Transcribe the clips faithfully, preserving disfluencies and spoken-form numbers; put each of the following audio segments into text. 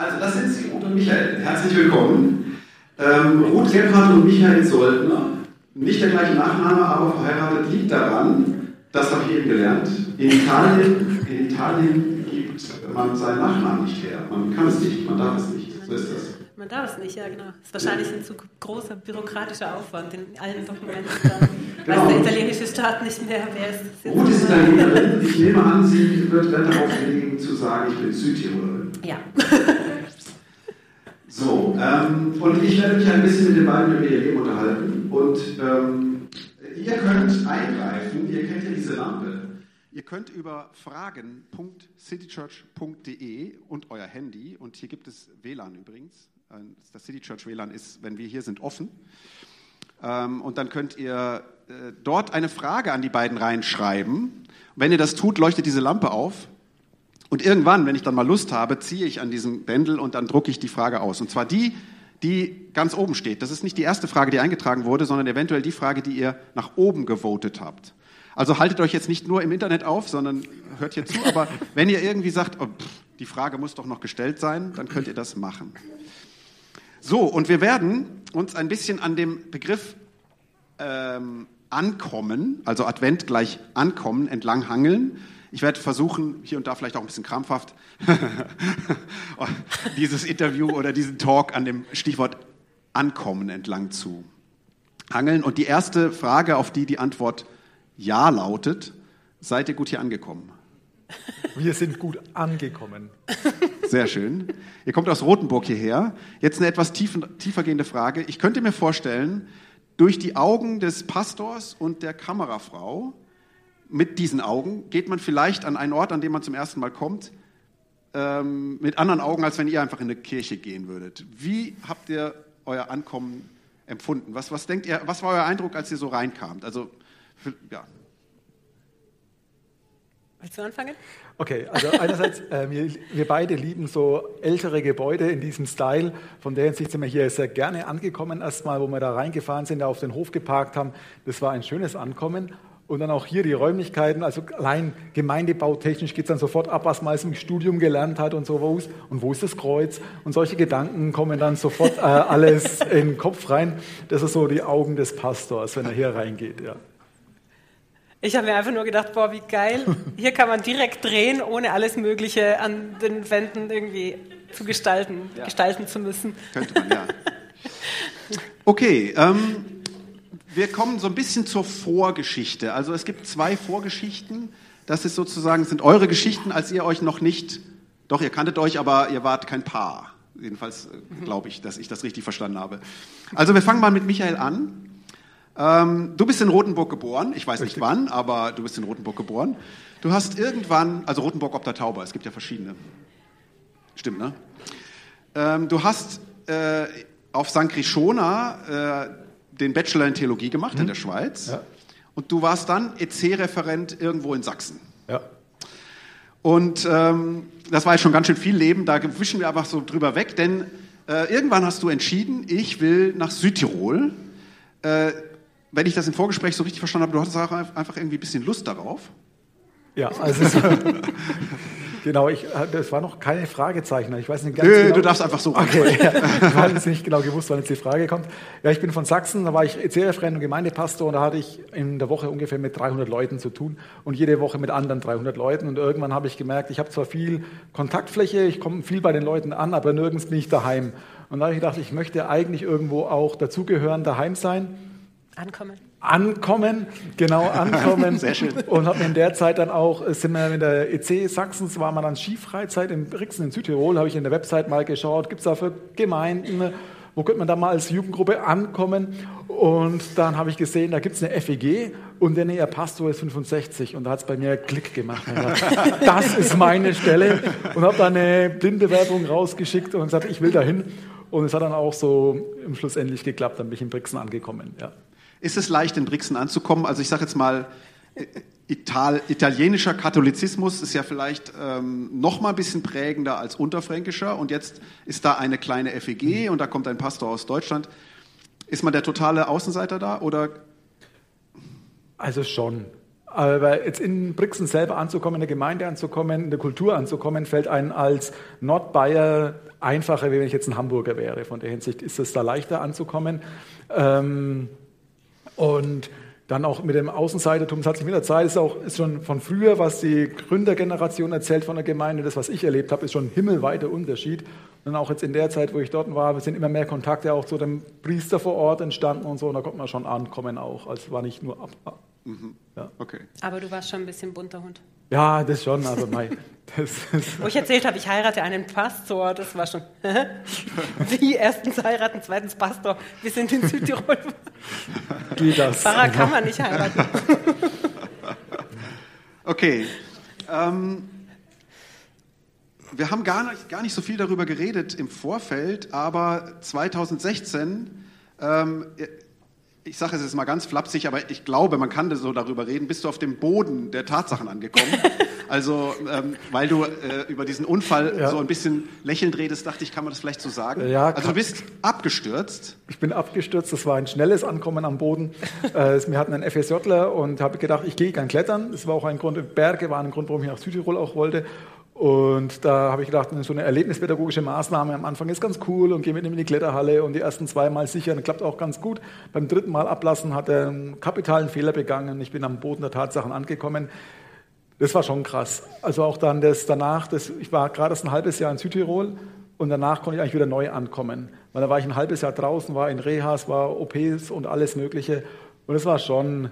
Also das sind Sie, Ruth und Michael. Herzlich willkommen. Ähm, Ruth Gebhardt und Michael Soldner, nicht der gleiche Nachname, aber verheiratet, liegt daran, das habe ich eben gelernt, in Italien, in Italien gibt man seinen Nachnamen nicht her. Man kann es nicht, man darf es nicht. So ist das. Man darf es nicht, ja genau. Das ist wahrscheinlich ein zu großer bürokratischer Aufwand in allen Dokumenten. Dann genau. Weiß der italienische Staat nicht mehr, wer es ist. Ruth ist Italienerin. Ich nehme an, sie wird Wert darauf legen, zu sagen, ich bin Südtirolerin. Ja. So, ähm, und ich werde mich ein bisschen mit den beiden über ihr Leben unterhalten. Und ähm, ihr könnt eingreifen, ihr kennt ja diese Lampe. Ihr könnt über fragen punkt citychurch punkt de und euer Handy, und hier gibt es W L A N übrigens, das Citychurch W L A N ist, wenn wir hier sind, offen. Und dann könnt ihr dort eine Frage an die beiden reinschreiben. Und wenn ihr das tut, leuchtet diese Lampe auf. Und irgendwann, wenn ich dann mal Lust habe, ziehe ich an diesem Bändel und dann drucke ich die Frage aus. Und zwar die, die ganz oben steht. Das ist nicht die erste Frage, die eingetragen wurde, sondern eventuell die Frage, die ihr nach oben gewotet habt. Also haltet euch jetzt nicht nur im Internet auf, sondern hört hier zu. Aber wenn ihr irgendwie sagt, oh, pff, die Frage muss doch noch gestellt sein, dann könnt ihr das machen. So, und wir werden uns ein bisschen an dem Begriff ähm, Ankommen, also Advent gleich Ankommen, entlanghangeln. Ich werde versuchen, hier und da vielleicht auch ein bisschen krampfhaft, dieses Interview oder diesen Talk an dem Stichwort Ankommen entlang zu hangeln. Und die erste Frage, auf die die Antwort Ja lautet: Seid ihr gut hier angekommen? Wir sind gut angekommen. Sehr schön. Ihr kommt aus Rothenburg hierher. Jetzt eine etwas tiefen, tiefergehende Frage. Ich könnte mir vorstellen, durch die Augen des Pastors und der Kamerafrau, mit diesen Augen, geht man vielleicht an einen Ort, an dem man zum ersten Mal kommt, ähm, mit anderen Augen, als wenn ihr einfach in eine Kirche gehen würdet. Wie habt ihr euer Ankommen empfunden? Was, was denkt ihr, was war euer Eindruck, als ihr so reinkamt? Also, für, ja. Willst du anfangen? Okay, also einerseits, äh, wir, wir beide lieben so ältere Gebäude in diesem Style. Von der Hinsicht sind wir hier sehr gerne angekommen. Erstmal, wo wir da reingefahren sind, da auf den Hof geparkt haben, das war ein schönes Ankommen. Und dann auch hier die Räumlichkeiten, also allein gemeindebautechnisch geht es dann sofort ab, was man im Studium gelernt hat und sowas. Und wo ist das Kreuz? Und solche Gedanken kommen dann sofort äh, alles in den Kopf rein. Das ist so die Augen des Pastors, wenn er hier reingeht, ja. Ich habe mir einfach nur gedacht, boah, wie geil. Hier kann man direkt drehen, ohne alles Mögliche an den Wänden irgendwie zu gestalten, ja. gestalten zu müssen. Könnte man, ja. Okay, ähm, wir kommen so ein bisschen zur Vorgeschichte. Also es gibt zwei Vorgeschichten. Das ist sozusagen, sind eure Geschichten, als ihr euch noch nicht, doch ihr kanntet euch, aber ihr wart kein Paar. Jedenfalls glaube ich, dass ich das richtig verstanden habe. Also wir fangen mal mit Michael an. Ähm, du bist in Rothenburg geboren, ich weiß nicht Richtig. wann, aber du bist in Rothenburg geboren. Du hast irgendwann, also Rothenburg ob der Tauber, es gibt ja verschiedene. Stimmt, ne? Ähm, du hast äh, auf Sankt Krishona äh, den Bachelor in Theologie gemacht mhm. in der Schweiz. Ja. Und du warst dann E C-Referent irgendwo in Sachsen. Ja. Und ähm, das war jetzt schon ganz schön viel Leben, da wischen wir einfach so drüber weg, denn äh, irgendwann hast du entschieden, ich will nach Südtirol. Äh, Wenn ich das im Vorgespräch so richtig verstanden habe, du hattest auch einfach irgendwie ein bisschen Lust darauf. Ja, also es, genau, ich, das war noch keine Fragezeichen. Ich weiß nicht ganz Nö, genau. Du darfst einfach so rein. Okay, ja, ich habe jetzt nicht genau gewusst, wann jetzt die Frage kommt. Ja, ich bin von Sachsen, da war ich E C-Referent und Gemeindepastor und da hatte ich in der Woche ungefähr mit dreihundert Leuten zu tun und jede Woche mit anderen dreihundert Leuten. Und irgendwann habe ich gemerkt, ich habe zwar viel Kontaktfläche, ich komme viel bei den Leuten an, aber nirgends bin ich daheim. Und da habe ich gedacht, ich möchte eigentlich irgendwo auch dazugehören, daheim sein. Ankommen. Ankommen, genau, ankommen. Sehr schön. Und habe in der Zeit dann auch, sind wir in der E C Sachsens, war man dann Skifreizeit in Brixen in Südtirol, habe ich in der Website mal geschaut, gibt es da für Gemeinden, wo könnte man da mal als Jugendgruppe ankommen? Und dann habe ich gesehen, da gibt es eine F E G und der näher Pastor ist fünfundsechzig und da hat es bei mir Klick gemacht. Das ist meine Stelle und habe dann eine Blindbewerbung rausgeschickt und gesagt, ich will dahin. Und es hat dann auch so im Schluss endlich geklappt, dann bin ich in Brixen angekommen, ja. Ist es leicht, in Brixen anzukommen? Also ich sage jetzt mal, Ital- italienischer Katholizismus ist ja vielleicht ähm, noch mal ein bisschen prägender als unterfränkischer. Und jetzt ist da eine kleine F E G und da kommt ein Pastor aus Deutschland. Ist man der totale Außenseiter da? Oder? Also schon. Aber jetzt in Brixen selber anzukommen, in der Gemeinde anzukommen, in der Kultur anzukommen, fällt einem als Nordbayer einfacher, wie wenn ich jetzt ein Hamburger wäre. Von der Hinsicht ist es da leichter anzukommen. Ähm, und dann auch mit dem Außenseitertum, das hat sich mit der Zeit, ist auch ist schon von früher, was die Gründergeneration erzählt von der Gemeinde, das, was ich erlebt habe, ist schon ein himmelweiter Unterschied. Und auch jetzt in der Zeit, wo ich dort war, sind immer mehr Kontakte auch zu dem Priester vor Ort entstanden und so, und da konnte man schon ankommen auch. Also es war nicht nur ab. Mhm. Ja. Okay. Aber du warst schon ein bisschen bunter Hund. Ja, das schon, also nein. Das, das Wo ich erzählt habe, ich heirate einen Pastor, das war schon, wie, erstens heiraten, zweitens Pastor, wir sind in Südtirol. Geht das. Pfarrer kann man nicht heiraten. Okay. Ähm, wir haben gar nicht, gar nicht so viel darüber geredet im Vorfeld, aber zweitausendsechzehn, ähm, ich sage es jetzt mal ganz flapsig, aber ich glaube, man kann so darüber reden, bist du auf dem Boden der Tatsachen angekommen. Also, ähm, weil du äh, über diesen Unfall ja. so ein bisschen lächelnd redest, dachte ich, kann man das vielleicht so sagen. Ja, also du bist abgestürzt. Ich bin abgestürzt, das war ein schnelles Ankommen am Boden. äh, wir hatten einen FSJler und habe gedacht, ich gehe gern klettern. Das war auch ein Grund, Berge waren ein Grund, warum ich nach Südtirol auch wollte. Und da habe ich gedacht, so eine erlebnispädagogische Maßnahme am Anfang ist ganz cool und gehe mit ihm in die Kletterhalle und die ersten zwei Mal sicher, und klappt auch ganz gut. Beim dritten Mal ablassen hat er einen kapitalen Fehler begangen. Ich bin am Boden der Tatsachen angekommen. Das war schon krass. Also auch dann das danach, das, ich war gerade erst ein halbes Jahr in Südtirol und danach konnte ich eigentlich wieder neu ankommen. Weil da war ich ein halbes Jahr draußen, war in Rehas, war O Ps und alles Mögliche. Und es war schon...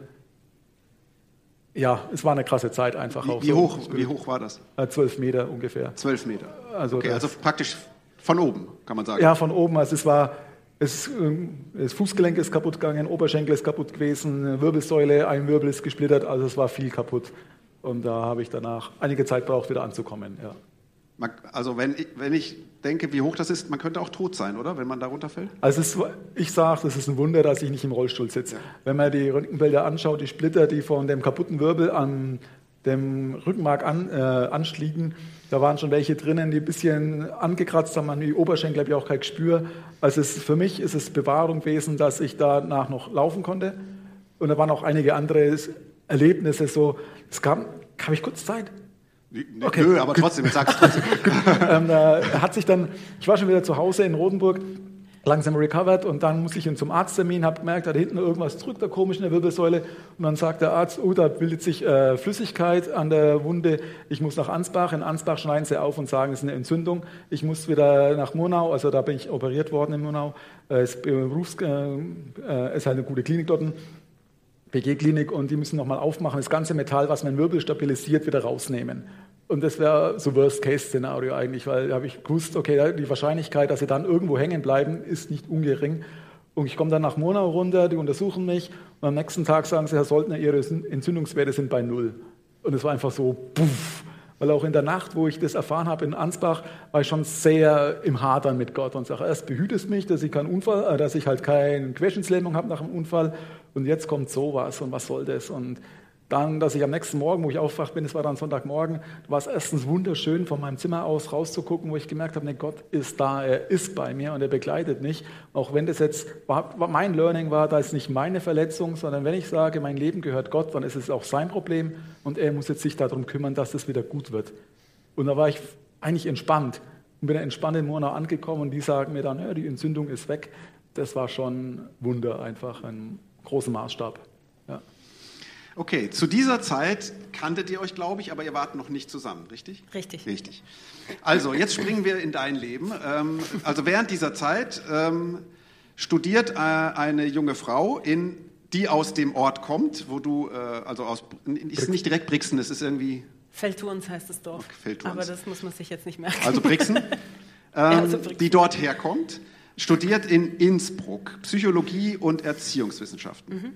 Ja, es war eine krasse Zeit einfach. Wie, auch wie, so. hoch, wie hoch war das? Zwölf Meter ungefähr. Zwölf Meter. Also, okay, also praktisch von oben, kann man sagen. Ja, von oben. Also es war, es, das Fußgelenk ist kaputt gegangen, Oberschenkel ist kaputt gewesen, Wirbelsäule, ein Wirbel ist gesplittert, also es war viel kaputt. Und da habe ich danach einige Zeit gebraucht, wieder anzukommen. Ja. Man, also wenn ich, wenn ich denke, wie hoch das ist, man könnte auch tot sein, oder? Wenn man da runterfällt? Also es, ich sage, es ist ein Wunder, dass ich nicht im Rollstuhl sitze. Ja. Wenn man die Röntgenbilder anschaut, die Splitter, die von dem kaputten Wirbel an dem Rückenmark an, äh, anschliegen, da waren schon welche drinnen, die ein bisschen angekratzt haben, an die Oberschenkel habe ich auch kein Gespür. Also es, für mich ist es Bewahrung gewesen, dass ich danach noch laufen konnte. Und da waren auch einige andere Erlebnisse so. Es kam, habe ich kurz Zeit? Okay. Nö, aber trotzdem, ich sag's trotzdem. ähm, da hat sich dann, ich war schon wieder zu Hause in Rotenburg, langsam recovered, und dann muss ich zum Arzttermin, habe gemerkt, da hinten irgendwas drückt da komisch in der Wirbelsäule, und dann sagt der Arzt, oh, da bildet sich äh, Flüssigkeit an der Wunde, ich muss nach Ansbach, in Ansbach schneiden sie auf und sagen, es ist eine Entzündung, ich muss wieder nach Murnau, also da bin ich operiert worden in Murnau, äh, ist, Berufs, äh, äh, ist halt eine gute Klinik dort, B G-Klinik, und die müssen nochmal aufmachen, das ganze Metall, was mein Wirbel stabilisiert, wieder rausnehmen. Und das wäre so Worst-Case-Szenario eigentlich, weil da habe ich gewusst, okay, die Wahrscheinlichkeit, dass sie dann irgendwo hängen bleiben, ist nicht ungering. Und ich komme dann nach Murnau runter, die untersuchen mich, und am nächsten Tag sagen sie, Herr Soldner, Ihre Entzündungswerte sind bei Null. Und es war einfach so, puff. Weil auch in der Nacht, wo ich das erfahren habe in Ansbach, war ich schon sehr im Hadern mit Gott und sage, erst behüte es mich, dass ich keinen Unfall, dass ich halt keine Querschnittslähmung habe nach dem Unfall, und jetzt kommt sowas und was soll das? Und dann, dass ich am nächsten Morgen, wo ich aufwacht bin, das war dann Sonntagmorgen, war es erstens wunderschön, von meinem Zimmer aus rauszugucken, wo ich gemerkt habe, ne, Gott ist da, er ist bei mir und er begleitet mich. Auch wenn das jetzt, war, mein Learning war, da ist nicht meine Verletzung, sondern wenn ich sage, mein Leben gehört Gott, dann ist es auch sein Problem und er muss jetzt sich darum kümmern, dass das wieder gut wird. Und da war ich eigentlich entspannt und bin entspannt in Murnau angekommen, und die sagen mir dann, ja, die Entzündung ist weg. Das war schon Wunder, einfach ein großer Maßstab. Ja. Okay, zu dieser Zeit kanntet ihr euch, glaube ich, aber ihr wart noch nicht zusammen, richtig? Richtig. Richtig. Also, jetzt springen wir in dein Leben. Ähm, also während dieser Zeit ähm, studiert äh, eine junge Frau, in, die aus dem Ort kommt, wo du, äh, also aus, ist nicht direkt Brixen, es ist irgendwie... Feldturns heißt das Dorf, okay, Feldturns. Aber das muss man sich jetzt nicht merken. Also Brixen, ähm, ja, also Brixen. Die dort herkommt, studiert in Innsbruck Psychologie und Erziehungswissenschaften. Mhm.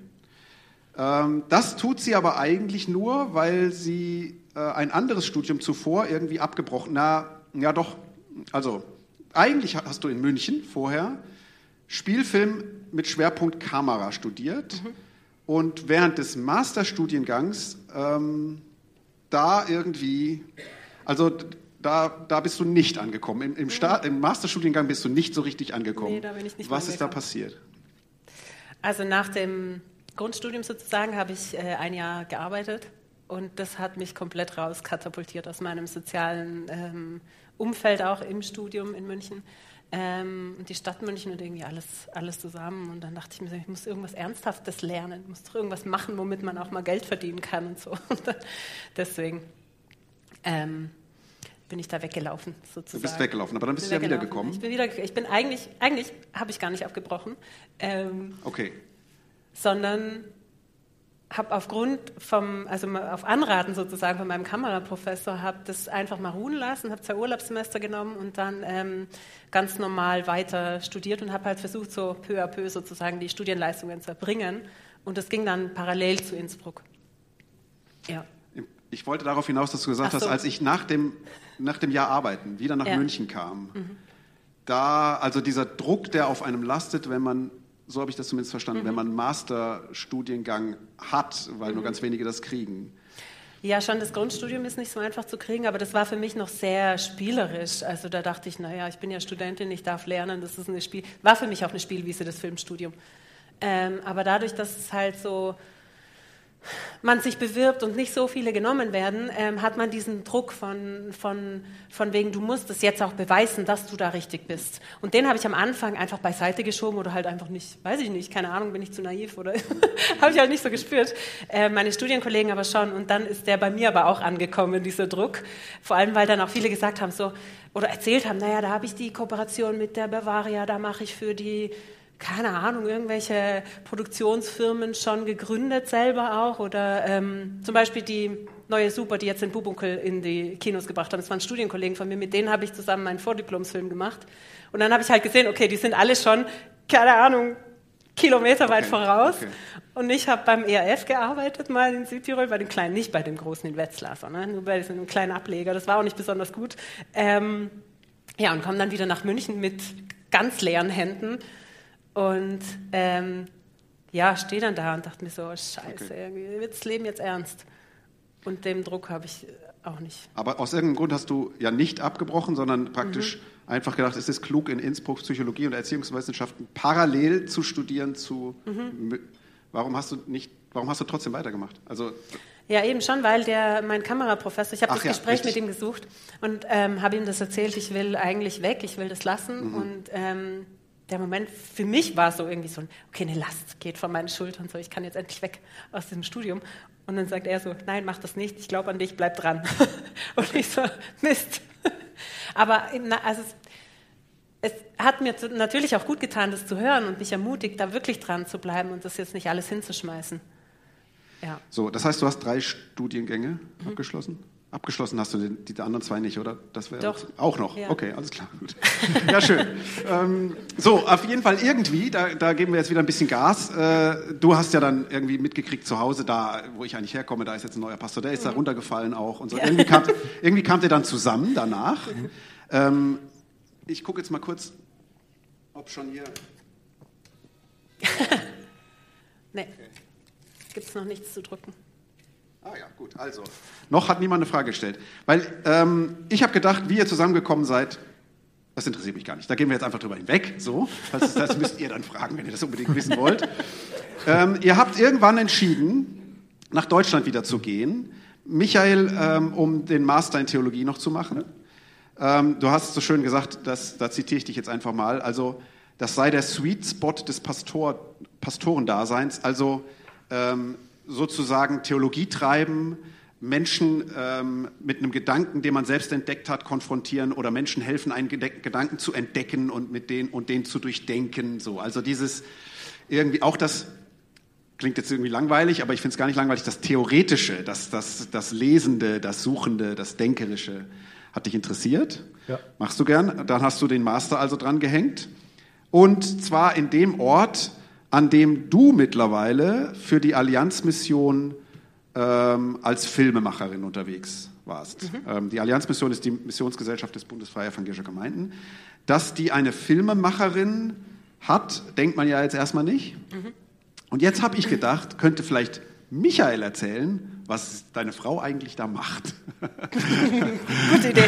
Das tut sie aber eigentlich nur, weil sie äh, ein anderes Studium zuvor irgendwie abgebrochen. Na, ja doch, also eigentlich hast du in München vorher Spielfilm mit Schwerpunkt Kamera studiert, mhm. und während des Masterstudiengangs ähm, da irgendwie, also da, da bist du nicht angekommen. Im, im, Start, im Masterstudiengang bist du nicht so richtig angekommen. Nee, da bin ich nicht Was angekommen. ist da passiert? Also nach dem Grundstudium sozusagen habe ich äh, ein Jahr gearbeitet und das hat mich komplett rauskatapultiert aus meinem sozialen ähm, Umfeld, auch im Studium in München. Ähm, und die Stadt München und irgendwie alles, alles zusammen. Und dann dachte ich mir, ich muss irgendwas Ernsthaftes lernen, ich muss doch irgendwas machen, womit man auch mal Geld verdienen kann und so. Und dann, deswegen ähm, bin ich da weggelaufen, sozusagen. Du bist weggelaufen, aber dann bist du ja wiedergekommen. Ich bin wieder, ich bin eigentlich, eigentlich habe ich gar nicht abgebrochen. Ähm, okay. Sondern habe aufgrund vom, also auf Anraten sozusagen von meinem Kameraprofessor, habe das einfach mal ruhen lassen, habe zwei Urlaubssemester genommen und dann ähm, ganz normal weiter studiert und habe halt versucht, so peu à peu sozusagen die Studienleistungen zu erbringen. Und das ging dann parallel zu Innsbruck. Ja. Ich wollte darauf hinaus, dass du gesagt Ach so. hast, als ich nach dem, nach dem Jahr Arbeiten wieder nach ja. München kam, mhm. da, also dieser Druck, der auf einem lastet, wenn man, so habe ich das zumindest verstanden, mhm. wenn man einen Masterstudiengang hat, weil mhm. nur ganz wenige das kriegen. Ja, schon das Grundstudium ist nicht so einfach zu kriegen, aber das war für mich noch sehr spielerisch. Also da dachte ich, naja, ich bin ja Studentin, ich darf lernen, das ist eine Spiel, war für mich auch eine Spielwiese, das Filmstudium. Ähm, aber dadurch, dass es halt so man sich bewirbt und nicht so viele genommen werden, ähm, hat man diesen Druck von, von, von wegen, du musst es jetzt auch beweisen, dass du da richtig bist. Und den habe ich am Anfang einfach beiseite geschoben oder halt einfach nicht, weiß ich nicht, keine Ahnung, bin ich zu naiv oder habe ich halt nicht so gespürt. Äh, meine Studienkollegen aber schon und dann ist der bei mir aber auch angekommen, dieser Druck. Vor allem, weil dann auch viele gesagt haben so oder erzählt haben, naja, da habe ich die Kooperation mit der Bavaria, da mache ich für die keine Ahnung, irgendwelche Produktionsfirmen schon gegründet selber auch oder ähm, zum Beispiel die neue Super, die jetzt den Bubunkel in die Kinos gebracht haben. Das waren Studienkollegen von mir, mit denen habe ich zusammen meinen Vordiplomsfilm gemacht und dann habe ich halt gesehen, okay, die sind alle schon, keine Ahnung, kilometerweit okay. voraus okay. und ich habe beim E R F gearbeitet mal in Südtirol, bei dem kleinen, nicht bei dem großen in Wetzlar, sondern nur bei diesem kleinen Ableger, das war auch nicht besonders gut. Ähm, ja, und komme dann wieder nach München mit ganz leeren Händen. Und ähm, ja, stehe dann da und dachte mir so, scheiße, okay. irgendwie wird das Leben jetzt ernst. Und dem Druck habe ich auch nicht. Aber aus irgendeinem Grund hast du ja nicht abgebrochen, sondern praktisch mhm. einfach gedacht, es ist klug, in Innsbruck Psychologie und Erziehungswissenschaften parallel zu studieren. Zu, mhm. Warum hast du nicht, warum hast du trotzdem weitergemacht? Also ja, eben schon, weil der, mein Kameraprofessor, ich habe das ja, Gespräch richtig. mit ihm gesucht und ähm, habe ihm das erzählt, ich will eigentlich weg, ich will das lassen mhm. und ähm, der Moment für mich war so irgendwie so, okay, eine Last geht von meinen Schultern, so ich kann jetzt endlich weg aus diesem Studium. Und dann sagt er so, nein, mach das nicht, ich glaube an dich, bleib dran. Und ich so, Mist. Aber also, es, es hat mir natürlich auch gut getan, das zu hören und mich ermutigt, da wirklich dran zu bleiben und das jetzt nicht alles hinzuschmeißen. Ja. So, das heißt, du hast drei Studiengänge mhm. abgeschlossen? Abgeschlossen hast du die, die anderen zwei nicht, oder? Das wäre Doch. Auch noch? Ja. Okay, alles klar. Gut. Ja, schön. ähm, so, auf jeden Fall irgendwie, da, da geben wir jetzt wieder ein bisschen Gas. Äh, du hast ja dann irgendwie mitgekriegt zu Hause, da, wo ich eigentlich herkomme, da ist jetzt ein neuer Pastor, der ist mhm. da runtergefallen auch und so. Ja. Irgendwie, kam, irgendwie kamt ihr dann zusammen danach. Mhm. Ähm, ich gucke jetzt mal kurz, ob schon hier... Nee, okay. Gibt es noch nichts zu drücken. Ah ja, gut, also. Noch hat niemand eine Frage gestellt. Weil ähm, ich habe gedacht, wie ihr zusammengekommen seid, das interessiert mich gar nicht. Da gehen wir jetzt einfach drüber hinweg. So, das, das müsst ihr dann fragen, wenn ihr das unbedingt wissen wollt. ähm, ihr habt irgendwann entschieden, nach Deutschland wieder zu gehen. Michael, ähm, um den Master in Theologie noch zu machen. Ähm, du hast so schön gesagt, das, da zitiere ich dich jetzt einfach mal, also das sei der Sweet Spot des Pastor, Pastorendaseins, also ähm, sozusagen Theologie treiben, Menschen ähm, mit einem Gedanken, den man selbst entdeckt hat, konfrontieren oder Menschen helfen, einen Gedanken zu entdecken und mit den und den zu durchdenken. So, also dieses irgendwie auch das klingt jetzt irgendwie langweilig, aber ich finde es gar nicht langweilig. Das Theoretische, das das das Lesende, das Suchende, das Denkerische hat dich interessiert. Ja. Machst du gern? Dann hast du den Master also dran gehängt und zwar in dem Ort, an dem du mittlerweile für die Allianzmission ähm, als Filmemacherin unterwegs warst. Mhm. Ähm, die Allianzmission ist die Missionsgesellschaft des Bundes Freier Evangelischer Gemeinden. Dass die eine Filmemacherin hat, denkt man ja jetzt erstmal nicht. Mhm. Und jetzt habe ich gedacht, könnte vielleicht Michael erzählen, was deine Frau eigentlich da macht. Gute Idee.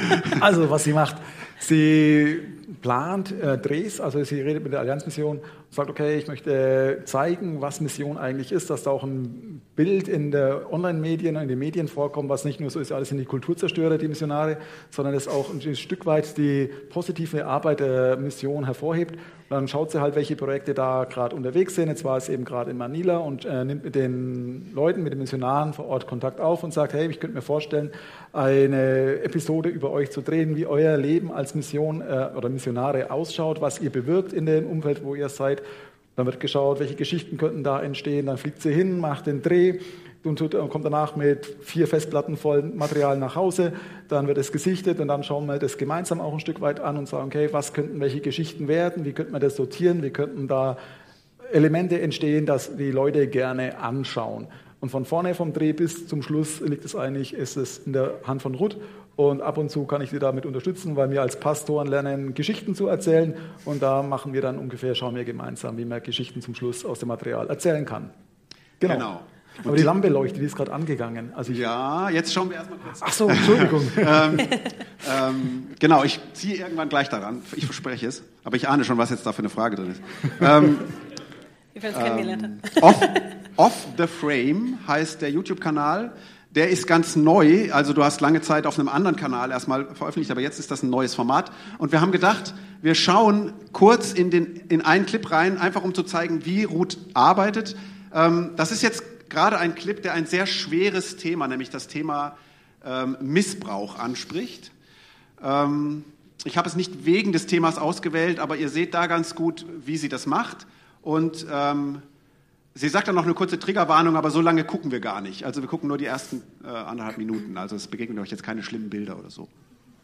Also, was sie macht. Sie plant äh, Drehs, also sie redet mit der Allianzmission sagt, okay, ich möchte zeigen, was Mission eigentlich ist, dass da auch ein Bild in der Online-Medien, in den Medien vorkommt, was nicht nur so ist, alles sind die Kulturzerstörer, die Missionare, sondern das auch ein Stück weit die positive Arbeit der Mission hervorhebt. Und dann schaut sie halt, welche Projekte da gerade unterwegs sind. Jetzt war es eben gerade in Manila und äh, nimmt mit den Leuten, mit den Missionaren vor Ort Kontakt auf und sagt, hey, ich könnte mir vorstellen, eine Episode über euch zu drehen, wie euer Leben als Mission äh, oder Missionare ausschaut, was ihr bewirkt in dem Umfeld, wo ihr seid. Dann wird geschaut, welche Geschichten könnten da entstehen. Dann fliegt sie hin, macht den Dreh und kommt danach mit vier Festplatten voll Material nach Hause. Dann wird es gesichtet und dann schauen wir das gemeinsam auch ein Stück weit an und sagen, okay, was könnten welche Geschichten werden? Wie könnte man das sortieren? Wie könnten da Elemente entstehen, dass die Leute gerne anschauen? Und von vorne vom Dreh bis zum Schluss liegt es eigentlich, ist es in der Hand von Ruth. Und ab und zu kann ich sie damit unterstützen, weil wir als Pastoren lernen, Geschichten zu erzählen. Und da machen wir dann ungefähr, schauen wir gemeinsam, wie man Geschichten zum Schluss aus dem Material erzählen kann. Genau. genau. Aber die Lampe leuchtet, die ist gerade angegangen. Also ja, jetzt schauen wir erstmal kurz. Ach so, Entschuldigung. ähm, ähm, genau, ich ziehe irgendwann gleich daran. Ich verspreche es. Aber ich ahne schon, was jetzt da für eine Frage drin ist. ähm, Wir werden es kennengelernt haben. Off, Off the Frame heißt der YouTube-Kanal. Der ist ganz neu, also du hast lange Zeit auf einem anderen Kanal erstmal veröffentlicht, aber jetzt ist das ein neues Format. Und wir haben gedacht, wir schauen kurz in, den, in einen Clip rein, einfach um zu zeigen, wie Ruth arbeitet. Ähm, das ist jetzt gerade ein Clip, der ein sehr schweres Thema, nämlich das Thema ähm, Missbrauch anspricht. Ähm, ich habe es nicht wegen des Themas ausgewählt, aber ihr seht da ganz gut, wie sie das macht. Und ähm, sie sagt dann noch eine kurze Triggerwarnung, aber so lange gucken wir gar nicht. Also wir gucken nur die ersten äh, anderthalb Minuten. Also es begegnen euch jetzt keine schlimmen Bilder oder so.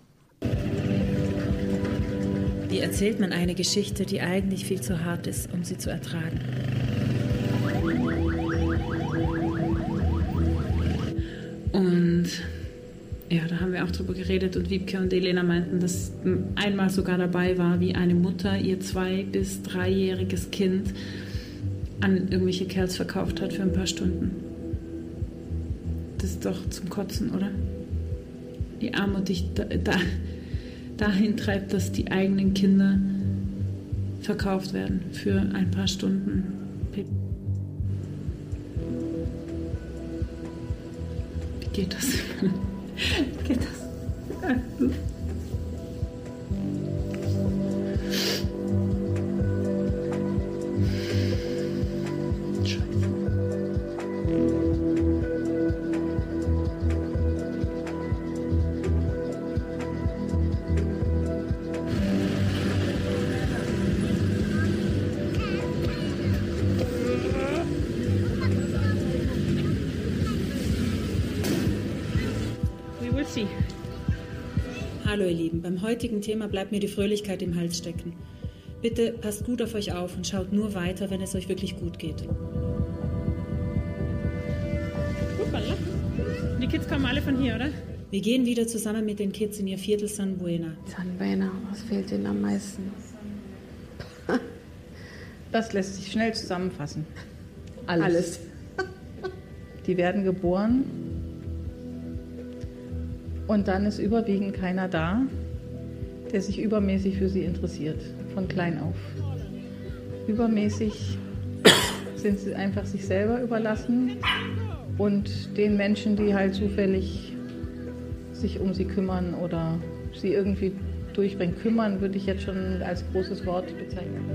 Wie erzählt man eine Geschichte, die eigentlich viel zu hart ist, um sie zu ertragen? Und ja, da haben wir auch drüber geredet und Wiebke und Elena meinten, dass einmal sogar dabei war, wie eine Mutter ihr zwei- bis dreijähriges Kind an irgendwelche Kerls verkauft hat für ein paar Stunden. Das ist doch zum Kotzen, oder? Die Armut dich da, da, dahin treibt, dass die eigenen Kinder verkauft werden für ein paar Stunden. Wie geht das? Wie geht das? Hallo ihr Lieben, beim heutigen Thema bleibt mir die Fröhlichkeit im Hals stecken. Bitte passt gut auf euch auf und schaut nur weiter, wenn es euch wirklich gut geht. Die Kids kommen alle von hier, oder? Wir gehen wieder zusammen mit den Kids in ihr Viertel San Buena. San Buena, was fehlt ihnen am meisten? Das lässt sich schnell zusammenfassen. Alles. Alles. Die werden geboren und dann ist überwiegend keiner da, der sich übermäßig für sie interessiert, von klein auf. Übermäßig sind sie einfach sich selber überlassen und den Menschen, die halt zufällig sich um sie kümmern oder sie irgendwie durchbringen. Kümmern würde ich jetzt schon als großes Wort bezeichnen.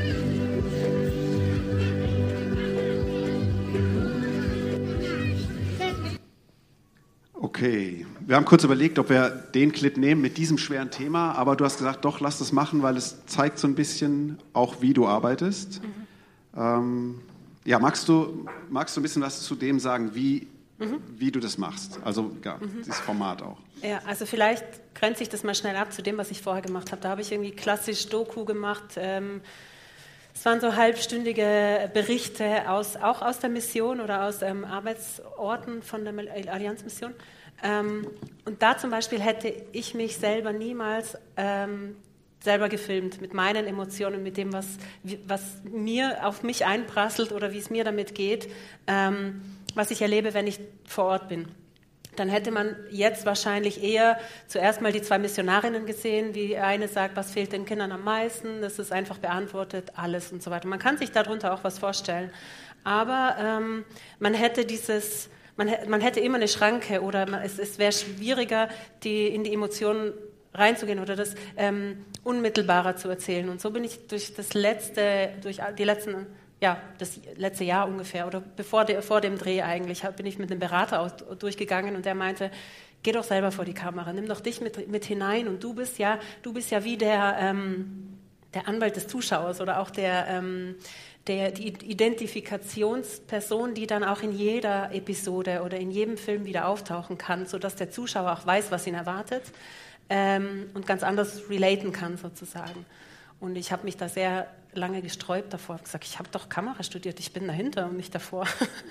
Okay, wir haben kurz überlegt, ob wir den Clip nehmen mit diesem schweren Thema, aber du hast gesagt, doch, lass das machen, weil es zeigt so ein bisschen auch, wie du arbeitest. Mhm. Ähm, ja, magst du, magst du ein bisschen was zu dem sagen, wie, mhm. wie du das machst? Also ja, mhm. dieses Format auch. Ja, also vielleicht grenze ich das mal schnell ab zu dem, was ich vorher gemacht habe. Da habe ich irgendwie klassisch Doku gemacht. Ähm, Es waren so halbstündige Berichte aus, auch aus der Mission oder aus ähm, Arbeitsorten von der Allianzmission. Ähm, und da zum Beispiel hätte ich mich selber niemals ähm, selber gefilmt mit meinen Emotionen, mit dem, was, was mir auf mich einprasselt oder wie es mir damit geht, ähm, was ich erlebe, wenn ich vor Ort bin. dann hätte man jetzt wahrscheinlich eher zuerst mal die zwei Missionarinnen gesehen, wie eine sagt, was fehlt den Kindern am meisten, das ist einfach beantwortet, alles und so weiter. Man kann sich darunter auch was vorstellen, aber ähm, man hätte dieses, man, man hätte immer eine Schranke oder man, es, es wäre schwieriger, die, in die Emotionen reinzugehen oder das ähm, unmittelbarer zu erzählen. Und so bin ich durch das letzte, durch die letzten Ja, das letzte Jahr ungefähr oder bevor der, vor dem Dreh eigentlich, bin ich mit einem Berater aus, durchgegangen und der meinte, geh doch selber vor die Kamera, nimm doch dich mit, mit hinein und du bist ja, du bist ja wie der, ähm, der Anwalt des Zuschauers oder auch der, ähm, der, die Identifikationsperson, die dann auch in jeder Episode oder in jedem Film wieder auftauchen kann, sodass der Zuschauer auch weiß, was ihn erwartet ähm, und ganz anders relaten kann sozusagen. Und ich habe mich da sehr lange gesträubt davor, habe gesagt, ich habe doch Kamera studiert, ich bin dahinter und nicht davor.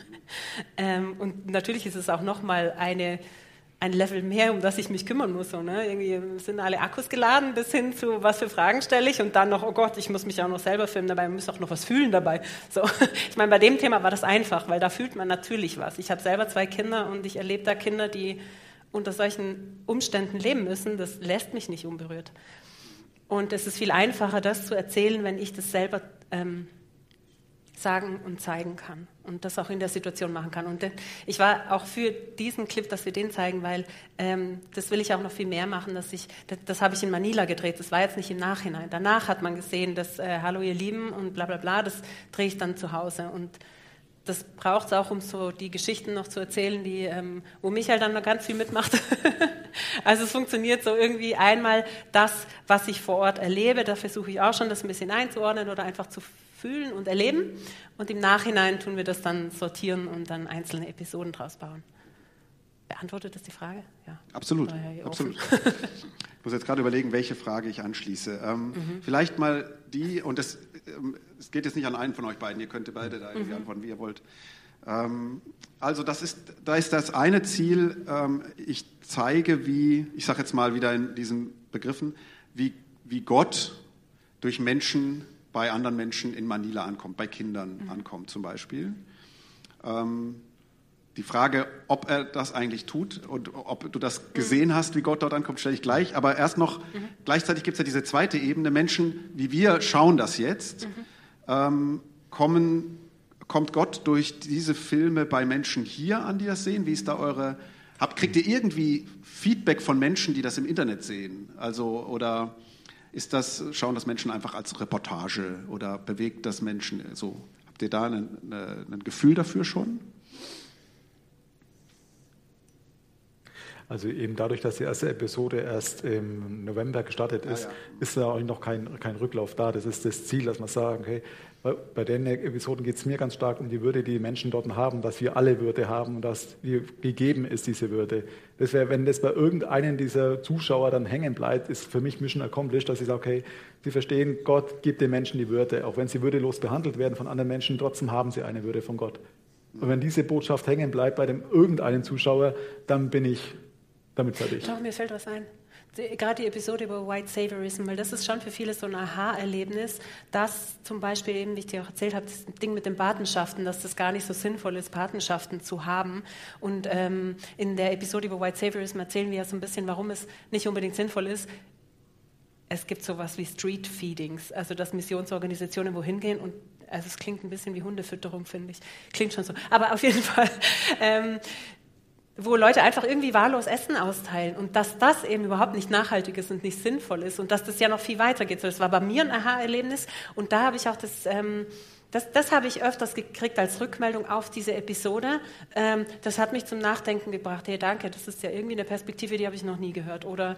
ähm, und natürlich ist es auch nochmal eine, ein Level mehr, um das ich mich kümmern muss. So, ne? Irgendwie sind alle Akkus geladen bis hin zu, was für Fragen stelle ich und dann noch, oh Gott, ich muss mich auch noch selber filmen dabei, ich muss auch noch was fühlen dabei. So. Ich meine, bei dem Thema war das einfach, weil da fühlt man natürlich was. Ich habe selber zwei Kinder und ich erlebe da Kinder, die unter solchen Umständen leben müssen. Das lässt mich nicht unberührt. Und es ist viel einfacher, das zu erzählen, wenn ich das selber ähm, sagen und zeigen kann und das auch in der Situation machen kann. Und ich war auch für diesen Clip, dass wir den zeigen, weil ähm, das will ich auch noch viel mehr machen. Dass ich, das, das habe ich in Manila gedreht, das war jetzt nicht im Nachhinein. Danach hat man gesehen, dass äh, Hallo ihr Lieben und bla bla bla, das drehe ich dann zu Hause. Und das braucht es auch, um so die Geschichten noch zu erzählen, die, ähm, wo Michael dann noch ganz viel mitmacht. Also es funktioniert so irgendwie einmal das, was ich vor Ort erlebe, da versuche ich auch schon, das ein bisschen einzuordnen oder einfach zu fühlen und erleben. Und im Nachhinein tun wir das dann sortieren und dann einzelne Episoden draus bauen. Beantwortet das die Frage? Ja. Absolut, ja absolut. Ich muss jetzt gerade überlegen, welche Frage ich anschließe. Ähm, mhm. Vielleicht mal die, und das, ähm, es geht jetzt nicht an einen von euch beiden, ihr könnt beide da irgendwie mhm. antworten, wie ihr wollt. Ähm, also das ist, da ist das eine Ziel, ähm, ich zeige, wie, ich sage jetzt mal wieder in diesen Begriffen, wie, wie Gott durch Menschen bei anderen Menschen in Manila ankommt, bei Kindern mhm. ankommt zum Beispiel. Ähm, Die Frage, ob er das eigentlich tut und ob du das gesehen hast, wie Gott dort ankommt, stelle ich gleich. Aber erst noch, mhm. gleichzeitig gibt es ja diese zweite Ebene. Menschen wie wir schauen das jetzt. Mhm. Ähm, kommen, kommt Gott durch diese Filme bei Menschen hier an, die das sehen? Wie ist da eure... Habt, kriegt ihr irgendwie Feedback von Menschen, die das im Internet sehen? Also, oder ist das, schauen das Menschen einfach als Reportage oder bewegt das Menschen so? Habt ihr da ein, ein Gefühl dafür schon? Also eben dadurch, dass die erste Episode erst im November gestartet ist, ja, ja. ist da auch noch kein, kein Rücklauf da. Das ist das Ziel, dass man sagen, okay, bei, bei den Episoden geht es mir ganz stark um die Würde, die die Menschen dort haben, dass wir alle Würde haben und dass wir gegeben ist, diese Würde. Das wäre, wenn das bei irgendeinem dieser Zuschauer dann hängen bleibt, ist für mich Mission accomplished, dass ich sage, okay, sie verstehen, Gott gibt den Menschen die Würde. Auch wenn sie würdelos behandelt werden von anderen Menschen, trotzdem haben sie eine Würde von Gott. Und wenn diese Botschaft hängen bleibt bei dem irgendeinem Zuschauer, dann bin ich damit fertig. Doch, mir fällt was ein. Die, gerade die Episode über White Saviorism, weil das ist schon für viele so ein Aha-Erlebnis, dass zum Beispiel eben, wie ich dir auch erzählt habe, das Ding mit den Patenschaften, dass das gar nicht so sinnvoll ist, Patenschaften zu haben. Und ähm, in der Episode über White Saviorism erzählen wir ja so ein bisschen, warum es nicht unbedingt sinnvoll ist. Es gibt sowas wie Street-Feedings, also dass Missionsorganisationen wohin gehen und also es klingt ein bisschen wie Hundefütterung, finde ich. Klingt schon so. Aber auf jeden Fall... Ähm, wo Leute einfach irgendwie wahllos Essen austeilen und dass das eben überhaupt nicht nachhaltig ist und nicht sinnvoll ist und dass das ja noch viel weiter geht. So, das war bei mir ein Aha-Erlebnis und da habe ich auch das, ähm, das, das habe ich öfters gekriegt als Rückmeldung auf diese Episode. Ähm, das hat mich zum Nachdenken gebracht. Hey, danke, das ist ja irgendwie eine Perspektive, die habe ich noch nie gehört. Oder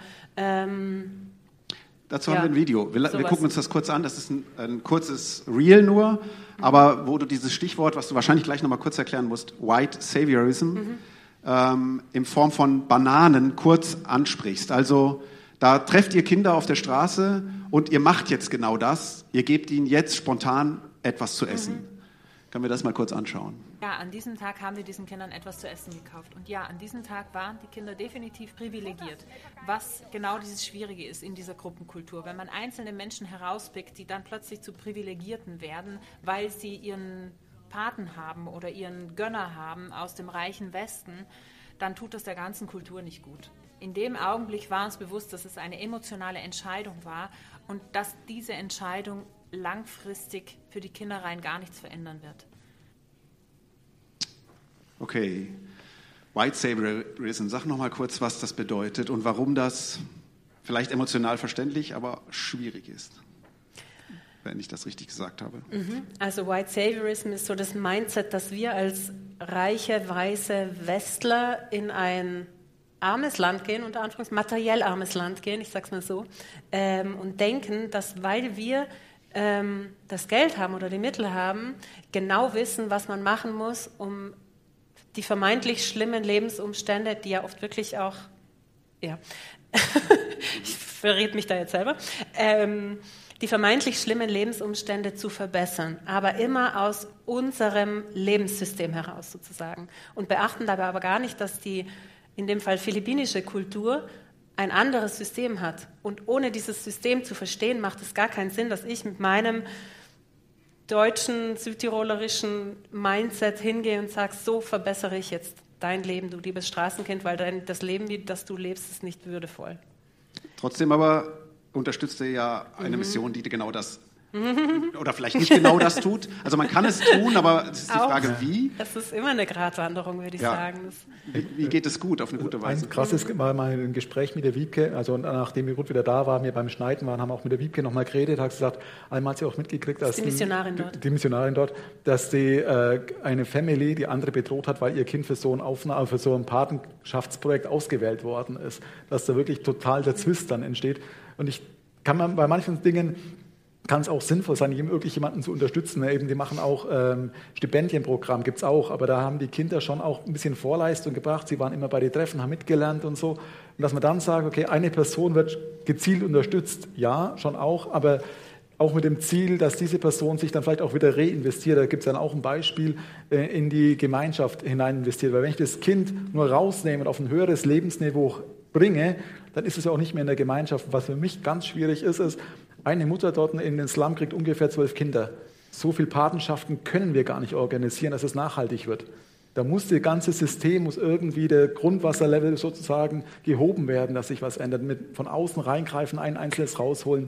ähm, Dazu ja, haben wir ein Video. Wir, wir gucken uns das kurz an. Das ist ein, ein kurzes Reel nur, mhm. aber wo du dieses Stichwort, was du wahrscheinlich gleich nochmal kurz erklären musst, White Saviorism, mhm. Ähm, in Form von Bananen kurz ansprichst. Also da trefft ihr Kinder auf der Straße und ihr macht jetzt genau das. Ihr gebt ihnen jetzt spontan etwas zu essen. Mhm. Können wir das mal kurz anschauen? Ja, an diesem Tag haben wir diesen Kindern etwas zu essen gekauft. Und ja, an diesem Tag waren die Kinder definitiv privilegiert. Was genau dieses Schwierige ist in dieser Gruppenkultur. Wenn man einzelne Menschen herauspickt, die dann plötzlich zu Privilegierten werden, weil sie ihren Paten haben oder ihren Gönner haben aus dem reichen Westen, dann tut das der ganzen Kultur nicht gut. In dem Augenblick war uns bewusst, dass es eine emotionale Entscheidung war und dass diese Entscheidung langfristig für die Kinder rein gar nichts verändern wird. Okay, White Saviorism, sag noch mal kurz, was das bedeutet und warum das vielleicht emotional verständlich, aber schwierig ist, wenn ich das richtig gesagt habe. Also White Saviorism ist so das Mindset, dass wir als reiche, weiße Westler in ein armes Land gehen, unter Anführungszeichen materiell armes Land gehen, ich sag's mal so, ähm, und denken, dass weil wir ähm, das Geld haben oder die Mittel haben, genau wissen, was man machen muss, um die vermeintlich schlimmen Lebensumstände, die ja oft wirklich auch, ja, ich verrät mich da jetzt selber, ähm, die vermeintlich schlimmen Lebensumstände zu verbessern, aber immer aus unserem Lebenssystem heraus sozusagen. Und beachten dabei aber gar nicht, dass die, in dem Fall philippinische Kultur, ein anderes System hat. Und ohne dieses System zu verstehen, macht es gar keinen Sinn, dass ich mit meinem deutschen, südtirolerischen Mindset hingehe und sage, so verbessere ich jetzt dein Leben, du liebes Straßenkind, weil dein, das Leben, wie das du lebst, ist nicht würdevoll. Trotzdem aber unterstützt ihr ja eine mhm. Mission, die genau das oder vielleicht nicht genau das tut. Also man kann es tun, aber es ist die Auch, Frage, wie. Das ist immer eine Gratwanderung, würde ich ja. sagen. Das wie, wie geht es gut, auf eine gute Weise? Ein krasses war mal ein Gespräch mit der Wiebke, also nachdem wir gut wieder da waren, wir beim Schneiden waren, haben wir auch mit der Wiebke nochmal geredet, hat gesagt, einmal hat sie auch mitgekriegt, dass die Missionarin dort, die Missionarin dort, dass die äh, eine Family die andere bedroht hat, weil ihr Kind für so ein Aufnahme, für so ein Patenschaftsprojekt ausgewählt worden ist, dass da wirklich total der Zwist dann entsteht. Und ich kann man bei manchen Dingen kann es auch sinnvoll sein, wirklich jemanden zu unterstützen. Eben, die machen auch ähm, Stipendienprogramm, gibt es auch, aber da haben die Kinder schon auch ein bisschen Vorleistung gebracht. Sie waren immer bei den Treffen, haben mitgelernt und so. Und dass man dann sagt, okay, eine Person wird gezielt unterstützt, ja, schon auch, aber auch mit dem Ziel, dass diese Person sich dann vielleicht auch wieder reinvestiert. Da gibt es dann auch ein Beispiel, äh, in die Gemeinschaft hinein investiert. Weil wenn ich das Kind nur rausnehme und auf ein höheres Lebensniveau bringe, dann ist es ja auch nicht mehr in der Gemeinschaft. Was für mich ganz schwierig ist, ist, eine Mutter dort in den Slum kriegt ungefähr zwölf Kinder. So viele Patenschaften können wir gar nicht organisieren, dass es nachhaltig wird. Da muss das ganze System, muss irgendwie der Grundwasserlevel sozusagen gehoben werden, dass sich was ändert. Mit von außen reingreifen, ein Einzelnes rausholen,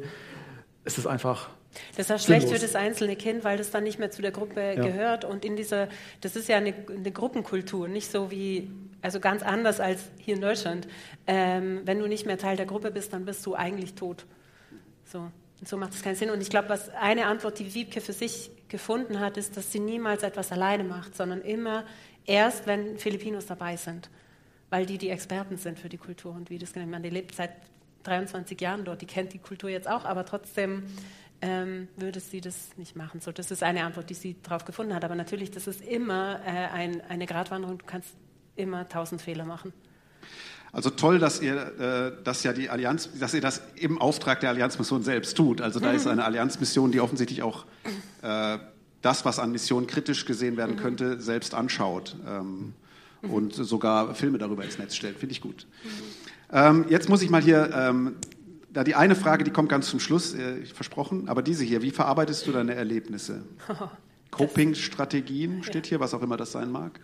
es ist einfach das ist auch schlecht für das einzelne Kind, weil das dann nicht mehr zu der Gruppe ja. gehört. Und in dieser, das ist ja eine, eine Gruppenkultur, nicht so wie, also ganz anders als hier in Deutschland. Ähm, wenn du nicht mehr Teil der Gruppe bist, dann bist du eigentlich tot. So. Und so macht es keinen Sinn. Und ich glaube, was eine Antwort, die Wiebke für sich gefunden hat, ist, dass sie niemals etwas alleine macht, sondern immer erst, wenn Filipinos dabei sind, weil die die Experten sind für die Kultur und wie das genannt wird. Die lebt seit dreiundzwanzig Jahren dort, die kennt die Kultur jetzt auch, aber trotzdem ähm, würde sie das nicht machen. So, das ist eine Antwort, die sie darauf gefunden hat. Aber natürlich, das ist immer äh, ein, eine Gratwanderung. Du kannst immer tausend Fehler machen. Also toll, dass ihr äh, das ja die Allianz, dass ihr das im Auftrag der Allianzmission selbst tut. Also da ist eine Allianzmission, die offensichtlich auch äh, das, was an Missionen kritisch gesehen werden könnte, selbst anschaut ähm, und sogar Filme darüber ins Netz stellt. Finde ich gut. Ähm, jetzt muss ich mal hier, ähm, da die eine Frage, die kommt ganz zum Schluss, äh, versprochen, aber diese hier: Wie verarbeitest du deine Erlebnisse? Oh, Coping-Strategien steht hier, was auch immer das sein mag.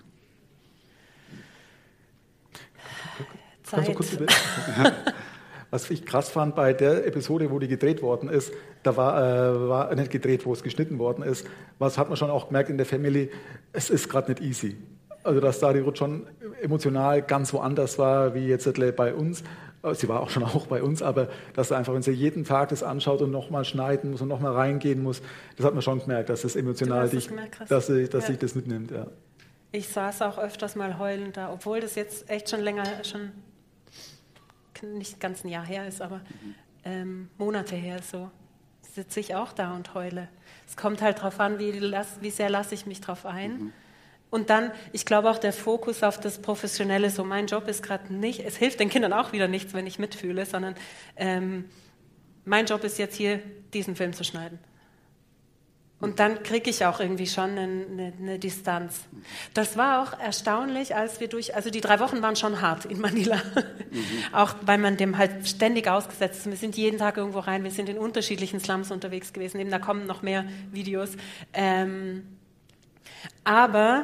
Zeit. Kurz was ich krass fand bei der Episode, wo die gedreht worden ist, da war, äh, war nicht gedreht, wo es geschnitten worden ist, was hat man schon auch gemerkt in der Family, es ist gerade nicht easy. Also dass da die Ruth schon emotional ganz woanders war, wie jetzt bei uns. Sie war auch schon auch bei uns, aber dass einfach, wenn sie jeden Tag das anschaut und nochmal schneiden muss und nochmal reingehen muss, das hat man schon gemerkt, dass das emotional, dich, gemerkt, dass, sie, dass ja. sich das mitnimmt. Ja. Ich saß auch öfters mal heulend da, obwohl das jetzt echt schon länger, schon nicht ganz ein Jahr her ist, aber ähm, Monate her so, sitze ich auch da und heule. Es kommt halt darauf an, wie, las, wie sehr lasse ich mich drauf ein. Mhm. Und dann, ich glaube auch der Fokus auf das Professionelle, so mein Job ist gerade nicht, es hilft den Kindern auch wieder nichts, wenn ich mitfühle, sondern ähm, mein Job ist jetzt hier, diesen Film zu schneiden. Und dann kriege ich auch irgendwie schon eine, eine, eine Distanz. Das war auch erstaunlich, als wir durch, also die drei Wochen waren schon hart in Manila. Mhm. Auch weil man dem halt ständig ausgesetzt ist. Wir sind jeden Tag irgendwo rein, wir sind in unterschiedlichen Slums unterwegs gewesen. Eben, da kommen noch mehr Videos. Ähm, aber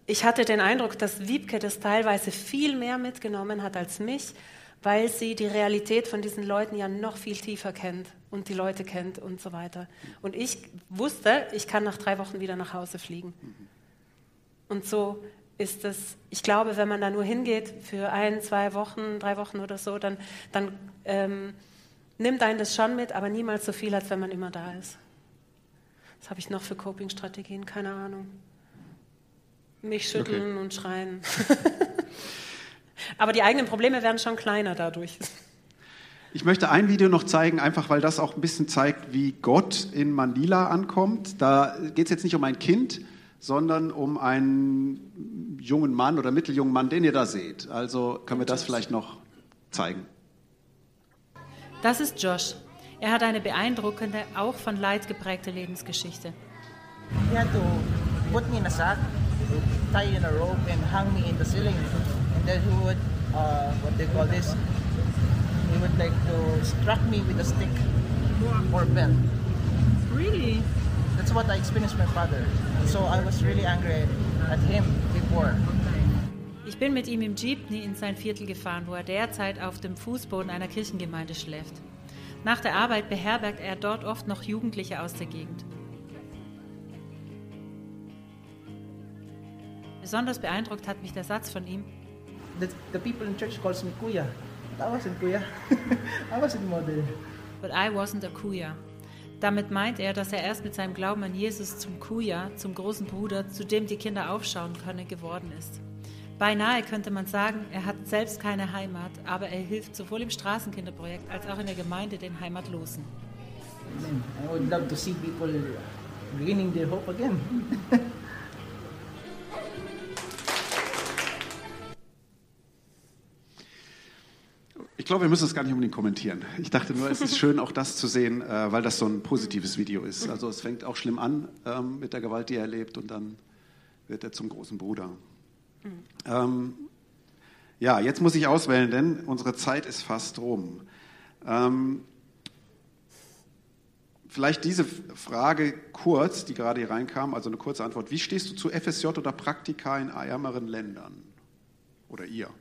ich hatte den Eindruck, dass Wiebke das teilweise viel mehr mitgenommen hat als mich, weil sie die Realität von diesen Leuten ja noch viel tiefer kennt und die Leute kennt und so weiter. Und ich wusste, ich kann nach drei Wochen wieder nach Hause fliegen. Und so ist es, ich glaube, wenn man da nur hingeht für ein, zwei Wochen, drei Wochen oder so, dann, dann ähm, nimmt einen das schon mit, aber niemals so viel, als wenn man immer da ist. Was habe ich noch für Coping-Strategien? Keine Ahnung. Mich schütteln okay. und schreien. Aber die eigenen Probleme werden schon kleiner dadurch. Ich möchte ein Video noch zeigen, einfach weil das auch ein bisschen zeigt, wie Gott in Manila ankommt. Da geht es jetzt nicht um ein Kind, sondern um einen jungen Mann oder mitteljungen Mann, den ihr da seht. Also können wir das vielleicht noch zeigen. Das ist Josh. Er hat eine beeindruckende, auch von Leid geprägte Lebensgeschichte. He had to put me in a sack, tie in a rope and hang me in the ceiling. And then he would, uh, what they call this, he would like to struck me with a stick or a pen. Really? That's what I experienced with my father. So I was really angry at him before. Ich bin mit ihm im Jeepney in sein Viertel gefahren, wo er derzeit auf dem Fußboden einer Kirchengemeinde schläft. Nach der Arbeit beherbergt er dort oft noch Jugendliche aus der Gegend. Besonders beeindruckt hat mich der Satz von ihm: The, the people in church calls me Kuya. I wasn't Kuya. I wasn't mother. But I wasn't a Kuya. Damit meint er, dass er erst mit seinem Glauben an Jesus zum Kuya, zum großen Bruder, zu dem die Kinder aufschauen können, geworden ist. Beinahe könnte man sagen, er hat selbst keine Heimat, aber er hilft sowohl im Straßenkinderprojekt als auch in der Gemeinde den Heimatlosen. I would love to see people regaining their hope again. Ich glaube, wir müssen es gar nicht unbedingt kommentieren. Ich dachte nur, es ist schön, auch das zu sehen, weil das so ein positives Video ist. Also es fängt auch schlimm an ähm, mit der Gewalt, die er erlebt, und dann wird er zum großen Bruder. Mhm. Ähm, ja, jetzt muss ich auswählen, denn unsere Zeit ist fast rum. Ähm, vielleicht diese Frage kurz, die gerade hier reinkam, also eine kurze Antwort. Wie stehst du zu F S J oder Praktika in ärmeren Ländern? Oder ihr?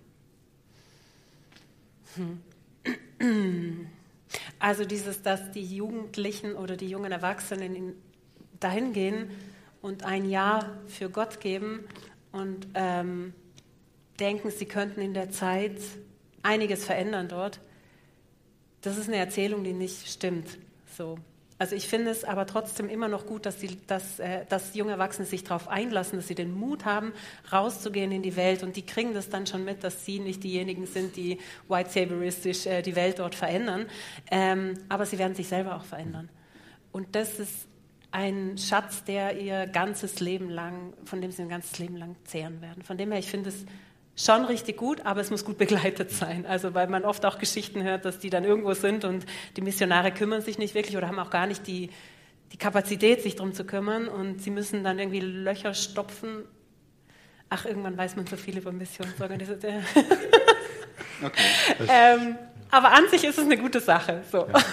Also dieses, dass die Jugendlichen oder die jungen Erwachsenen dahin gehen und ein Jahr für Gott geben und ähm, denken, sie könnten in der Zeit einiges verändern dort, das ist eine Erzählung, die nicht stimmt. So. Also ich finde es aber trotzdem immer noch gut, dass, die, dass, äh, dass junge Erwachsene sich darauf einlassen, dass sie den Mut haben, rauszugehen in die Welt, und die kriegen das dann schon mit, dass sie nicht diejenigen sind, die white saberistisch äh, die Welt dort verändern, ähm, aber sie werden sich selber auch verändern. Und das ist ein Schatz, der ihr ganzes Leben lang, von dem sie ein ganzes Leben lang zehren werden. Von dem her, ich finde es schon richtig gut, aber es muss gut begleitet sein. Also weil man oft auch Geschichten hört, dass die dann irgendwo sind und die Missionare kümmern sich nicht wirklich oder haben auch gar nicht die, die Kapazität, sich darum zu kümmern, und sie müssen dann irgendwie Löcher stopfen. Ach, irgendwann weiß man so viel über Missionsorganisationen. Okay. ähm, aber an sich ist es eine gute Sache. So. Ja.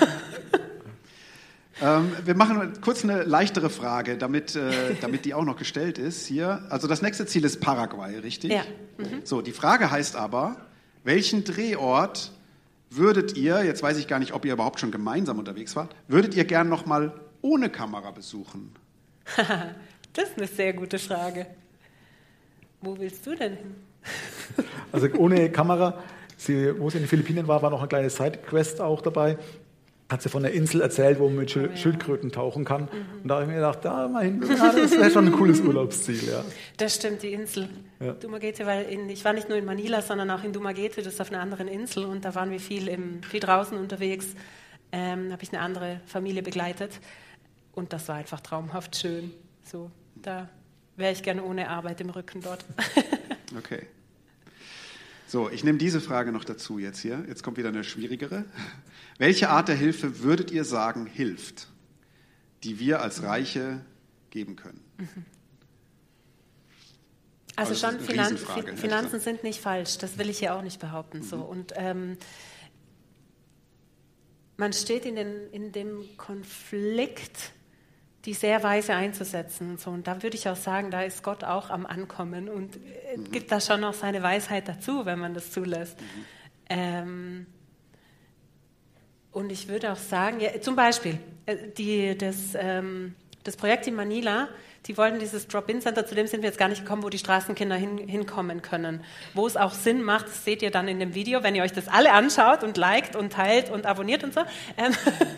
Ähm, wir machen kurz eine leichtere Frage, damit, äh, damit die auch noch gestellt ist hier. Also das nächste Ziel ist Paraguay, richtig? Ja. Mhm. So, die Frage heißt aber, welchen Drehort würdet ihr, jetzt weiß ich gar nicht, ob ihr überhaupt schon gemeinsam unterwegs wart, würdet ihr gern noch mal ohne Kamera besuchen? Das ist eine sehr gute Frage. Wo willst du denn hin? Also ohne Kamera, sie, wo sie in den Philippinen war, war noch eine kleine Sidequest auch dabei. Hat sie von der Insel erzählt, wo man mit Schil- Schildkröten tauchen kann. Mhm. Und da habe ich mir gedacht, da mal hin, ja, das wäre schon ein cooles Urlaubsziel. Ja. Das stimmt, die Insel. Ja. Dumaguete, weil in, ich war nicht nur in Manila, sondern auch in Dumaguete, das ist auf einer anderen Insel. Und da waren wir viel, im, viel draußen unterwegs. Ähm, habe ich eine andere Familie begleitet. Und das war einfach traumhaft schön. So, da wäre ich gerne ohne Arbeit im Rücken dort. Okay. So, ich nehme diese Frage noch dazu jetzt hier. Jetzt kommt wieder eine schwierigere. Welche Art der Hilfe würdet ihr sagen, hilft, die wir als Reiche geben können? Also, also schon, Finan- Finanzen sind nicht falsch, das will ich hier auch nicht behaupten. Mhm. So. Und ähm, man steht in, den, in dem Konflikt die sehr weise einzusetzen. Und, so. Und da würde ich auch sagen, da ist Gott auch am Ankommen und äh, mhm. gibt da schon noch seine Weisheit dazu, wenn man das zulässt. Mhm. Ähm, und ich würde auch sagen, ja, zum Beispiel, äh, die, das, ähm, das Projekt in Manila, die wollten dieses Drop-In-Center, zu dem sind wir jetzt gar nicht gekommen, wo die Straßenkinder hin, hinkommen können. Wo es auch Sinn macht, das seht ihr dann in dem Video, wenn ihr euch das alle anschaut und liked und teilt und abonniert und so, ähm,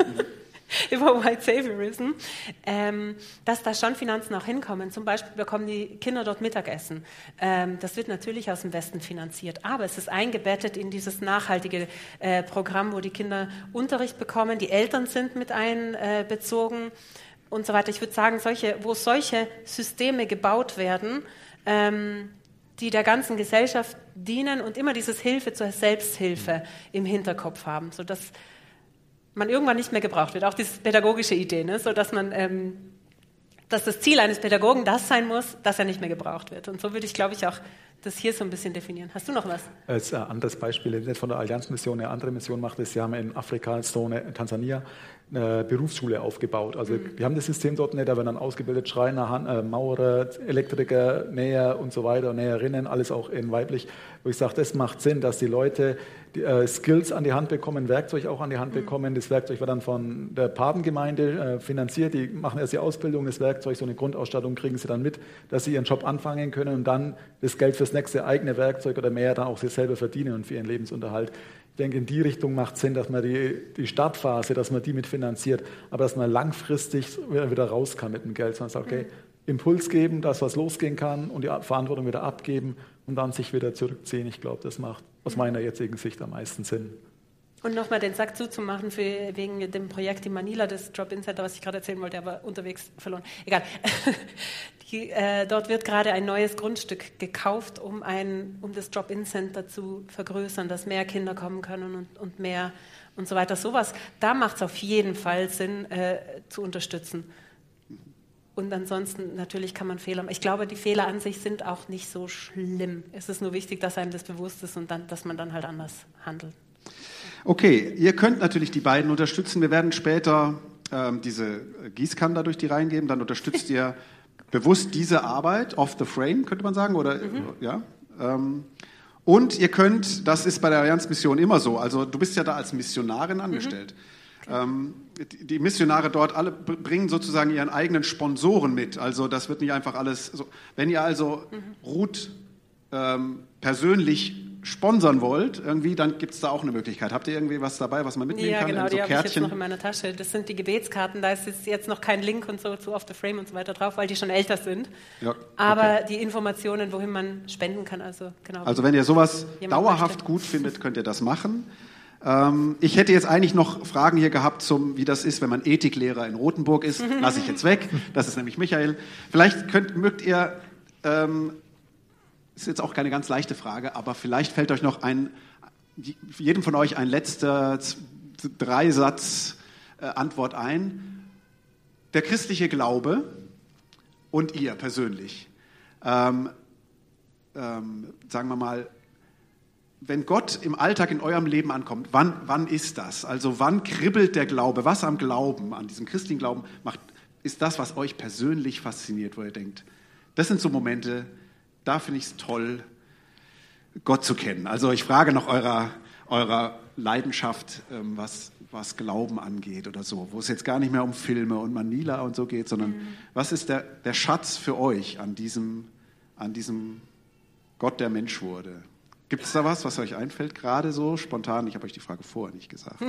über White Saviorism, ähm, dass da schon Finanzen auch hinkommen. Zum Beispiel bekommen die Kinder dort Mittagessen. Ähm, das wird natürlich aus dem Westen finanziert, aber es ist eingebettet in dieses nachhaltige äh, Programm, wo die Kinder Unterricht bekommen, die Eltern sind mit einbezogen, und so weiter. Ich würde sagen, solche, wo solche Systeme gebaut werden, ähm, die der ganzen Gesellschaft dienen und immer dieses Hilfe zur Selbsthilfe im Hinterkopf haben, sodass man irgendwann nicht mehr gebraucht wird. Auch diese pädagogische Idee, ne? Sodass man, ähm, dass das Ziel eines Pädagogen das sein muss, dass er nicht mehr gebraucht wird. Und so würde ich, glaube ich, auch das hier so ein bisschen definieren. Hast du noch was? Als ein anderes Beispiel, nicht von der Allianzmission, eine andere Mission macht es. Sie haben in Afrika, Zone, Tansania, eine Berufsschule aufgebaut. Also mhm. wir haben das System dort nicht, da werden dann ausgebildet Schreiner, Han- äh, Maurer, Elektriker, Näher und so weiter, Näherinnen, alles auch in weiblich. Wo ich sage, das macht Sinn, dass die Leute die, äh, Skills an die Hand bekommen, Werkzeug auch an die Hand mhm. bekommen. Das Werkzeug wird dann von der Patengemeinde äh, finanziert. Die machen erst die Ausbildung, das Werkzeug, so eine Grundausstattung kriegen sie dann mit, dass sie ihren Job anfangen können und dann das Geld fürs nächste eigene Werkzeug oder mehr dann auch sich selber verdienen und für ihren Lebensunterhalt. Ich denke, in die Richtung macht es Sinn, dass man die, die Startphase, dass man die mitfinanziert, aber dass man langfristig wieder raus kann mit dem Geld, sondern sagt, okay, Impuls geben, dass was losgehen kann und die Verantwortung wieder abgeben und dann sich wieder zurückziehen. Ich glaube, das macht aus meiner jetzigen Sicht am meisten Sinn. Und nochmal den Sack zuzumachen für, wegen dem Projekt in Manila, das Drop-In-Center, was ich gerade erzählen wollte, aber unterwegs verloren. Egal. Die, äh, dort wird gerade ein neues Grundstück gekauft, um, ein, um das Drop-In-Center zu vergrößern, dass mehr Kinder kommen können und, und mehr und so weiter. Sowas, da macht es auf jeden Fall Sinn, äh, zu unterstützen. Und ansonsten, natürlich kann man Fehler machen. Ich glaube, die Fehler an sich sind auch nicht so schlimm. Es ist nur wichtig, dass einem das bewusst ist und dann, dass man dann halt anders handelt. Okay, ihr könnt natürlich die beiden unterstützen. Wir werden später ähm, diese Gießkannen da durch die Reihen geben. Dann unterstützt ihr bewusst diese Arbeit, off the frame, könnte man sagen. Oder, mhm. ja, ähm, und ihr könnt, das ist bei der Allianzmission immer so, also du bist ja da als Missionarin angestellt. Mhm. Okay. Ähm, die, die Missionare dort alle bringen sozusagen ihren eigenen Sponsoren mit. Also das wird nicht einfach alles so. Wenn ihr also mhm. Ruth ähm, persönlich sponsern wollt, irgendwie, dann gibt es da auch eine Möglichkeit. Habt ihr irgendwie was dabei, was man mitnehmen ja, kann? Ja, genau, so die habe ich jetzt noch in meiner Tasche. Das sind die Gebetskarten, da ist jetzt noch kein Link und so zu Off the Frame und so weiter drauf, weil die schon älter sind. Ja, okay. Aber die Informationen, wohin man spenden kann, also genau. Also wenn ihr sowas dauerhaft möchte. Gut findet, könnt ihr das machen. Ähm, ich hätte jetzt eigentlich noch Fragen hier gehabt, zum, wie das ist, wenn man Ethiklehrer in Rothenburg ist. Lasse ich jetzt weg. Das ist nämlich Michael. Vielleicht könnt, mögt ihr... Ähm, ist jetzt auch keine ganz leichte Frage, aber vielleicht fällt euch noch ein, jedem von euch ein letzter Dreisatz-Antwort ein. Der christliche Glaube und ihr persönlich. Ähm, ähm, sagen wir mal, wenn Gott im Alltag in eurem Leben ankommt, wann, wann ist das? Also wann kribbelt der Glaube? Was am Glauben, an diesem christlichen Glauben, macht, ist das, was euch persönlich fasziniert, wo ihr denkt, das sind so Momente, da finde ich es toll, Gott zu kennen. Also ich frage nach eurer, eurer Leidenschaft, ähm, was, was Glauben angeht oder so, wo es jetzt gar nicht mehr um Filme und Manila und so geht, sondern mhm. was ist der, der Schatz für euch an diesem, an diesem Gott, der Mensch wurde? Gibt es da was, was euch einfällt, gerade so spontan? Ich habe euch die Frage vorher nicht gesagt.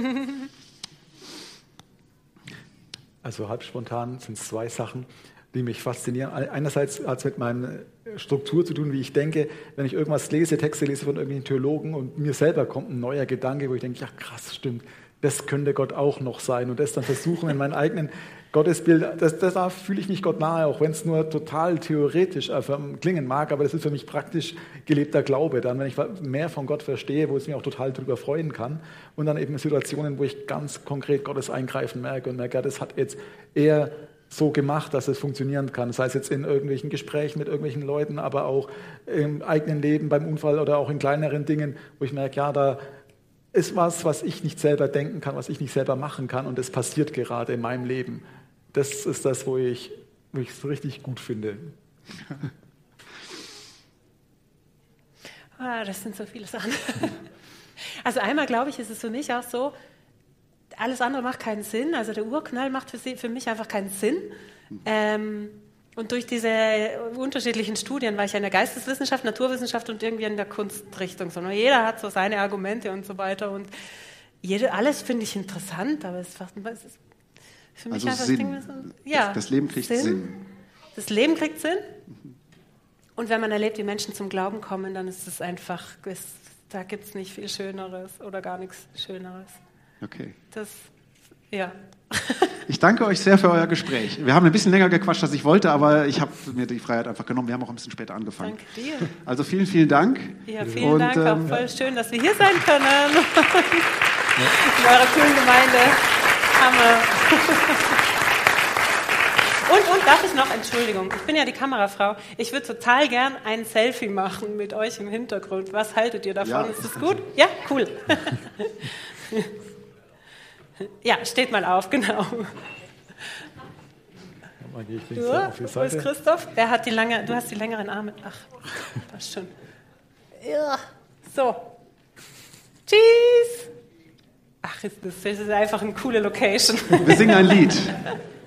Also halb spontan sind es zwei Sachen, die mich faszinieren. Einerseits hat es mit meiner Struktur zu tun, wie ich denke, wenn ich irgendwas lese, Texte lese von irgendwelchen Theologen und mir selber kommt ein neuer Gedanke, wo ich denke, ja krass, stimmt, das könnte Gott auch noch sein und das dann versuchen in meinem eigenen Gottesbild, das, das, da fühle ich mich Gott nahe, auch wenn es nur total theoretisch äh, klingen mag, aber das ist für mich praktisch gelebter Glaube. Dann, wenn ich mehr von Gott verstehe, wo ich mich auch total darüber freuen kann und dann eben Situationen, wo ich ganz konkret Gottes Eingreifen merke und merke, ja, das hat jetzt eher so gemacht, dass es funktionieren kann. Das heißt jetzt in irgendwelchen Gesprächen mit irgendwelchen Leuten, aber auch im eigenen Leben, beim Unfall oder auch in kleineren Dingen, wo ich merke, ja, da ist was, was ich nicht selber denken kann, was ich nicht selber machen kann und es passiert gerade in meinem Leben. das ist das, wo ich es richtig gut finde. Ah, das sind so viele Sachen. Also einmal, glaube ich, ist es für mich auch so, alles andere macht keinen Sinn. Also der Urknall macht für, sie, für mich einfach keinen Sinn. Ähm, und durch diese unterschiedlichen Studien war ich ja in der Geisteswissenschaft, Naturwissenschaft und irgendwie in der Kunstrichtung. So, jeder hat so seine Argumente und so weiter. Und jede, alles finde ich interessant, aber es ist für mich also einfach Sinn. das Ding, so, ja, das Leben kriegt Sinn. Sinn. Das Leben kriegt Sinn. Und wenn man erlebt, wie Menschen zum Glauben kommen, dann ist es einfach, es, da gibt es nicht viel Schöneres oder gar nichts Schöneres. Okay. Das, ja. Ich danke euch sehr für euer Gespräch. Wir haben ein bisschen länger gequatscht, als ich wollte, aber ich habe mir die Freiheit einfach genommen. Wir haben auch ein bisschen später angefangen. Danke dir. Also vielen, vielen Dank. Ja, vielen Und, Dank. Ähm, auch voll schön, dass wir hier sein können. Ja. In eurer coolen Gemeinde. Hammer. Und, und, darf ich noch, Entschuldigung, ich bin ja die Kamerafrau, ich würde total gern ein Selfie machen mit euch im Hintergrund. Was haltet ihr davon? Ja. Ist das gut? Ja, cool. Ja, steht mal auf, genau. Du, wo ist Christoph? Wer hat die lange, du hast die längeren Arme. Ach, das schon. Ja. So. Tschüss. Ach, das ist einfach eine coole Location. Wir singen ein Lied.